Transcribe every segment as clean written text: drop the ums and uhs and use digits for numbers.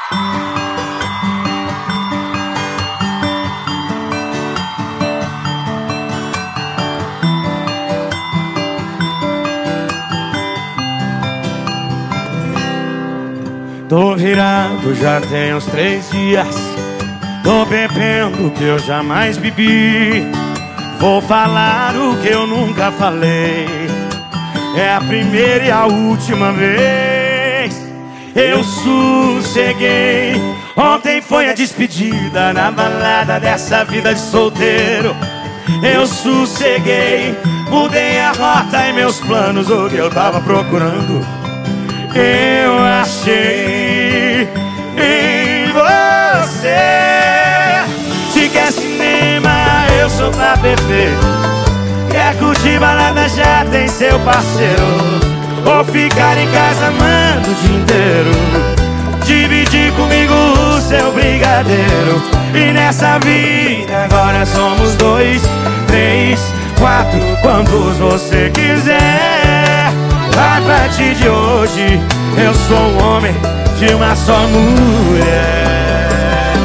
Tô virado já tem uns 3 dias. Tô bebendo o que eu jamais bebi. Vou falar o que eu nunca falei. É a primeira e a última vez. Eu sosseguei. Ontem foi a despedida na balada dessa vida de solteiro. Eu sosseguei. Mudei a rota e meus planos, o que eu tava procurando eu achei em você. Se quer cinema, eu sou pra beber. Quer curtir balada, já tem seu parceiro. Ou ficar em casa amando o dia inteiro. Dividir comigo o seu brigadeiro. E nessa vida agora somos 2, 3, 4, quantos você quiser. A partir de hoje eu sou um homem de uma só mulher.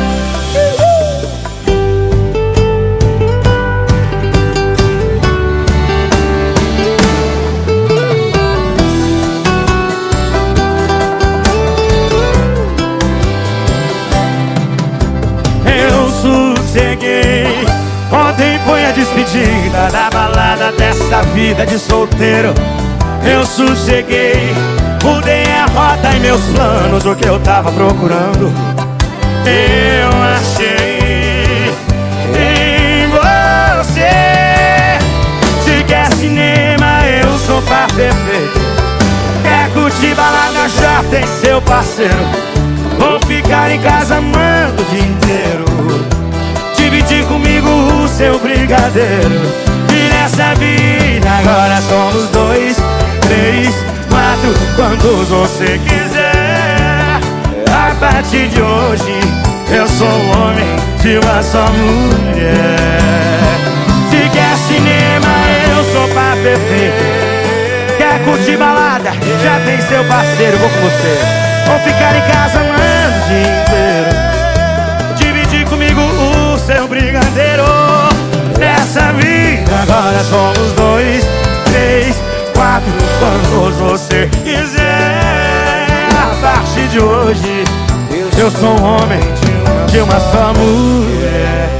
Eu sosseguei. Ontem foi a despedida da balada dessa vida de solteiro. Eu sosseguei, mudei a rota e meus planos, o que eu tava procurando eu achei em você. Se quer cinema, eu sou pra perfeito. Quer curtir balada, já tem seu parceiro. Vou ficar em casa amando o dia inteiro. Dividir comigo o seu brigadeiro. E nessa vida agora somos 2, 3, 4, quantos você quiser. A partir de hoje eu sou um homem de uma só mulher. Se quer cinema, eu sou pra perfeito. Quer curtir balada, já tem seu parceiro. Vou com você. Vou ficar em casa amando o dia inteiro. Dividir comigo o seu brigadeiro. Nessa vida agora somos 2, 3, 4, quantos você quiser. A partir de hoje eu sou um homem de uma só mulher.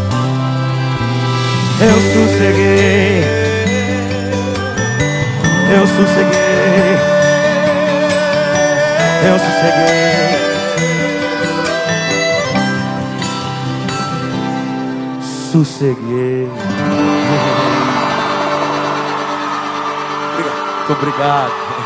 Eu sosseguei. Eu sosseguei. Eu sosseguei. Sosseguei. Muito obrigado.